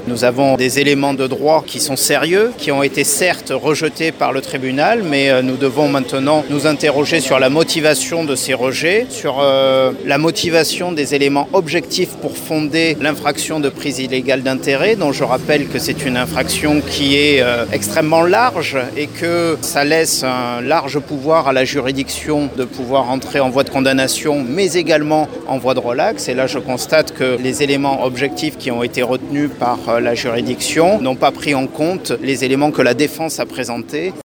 Nous avons des éléments de droit qui sont sérieux, qui ont été certes rejetés par le tribunal, mais nous devons maintenant nous interroger sur la motivation de ces rejets, sur la motivation des éléments objectifs pour fonder l'infraction de prise illégale d'intérêt, dont je rappelle que c'est une infraction qui est extrêmement large et que ça laisse un large pouvoir à la juridiction de pouvoir entrer en voie de condamnation, mais également en voie de relax. Et là, je constate que les éléments objectifs qui ont été retenus par la juridiction n'ont pas pris en compte les éléments que la défense a présentés.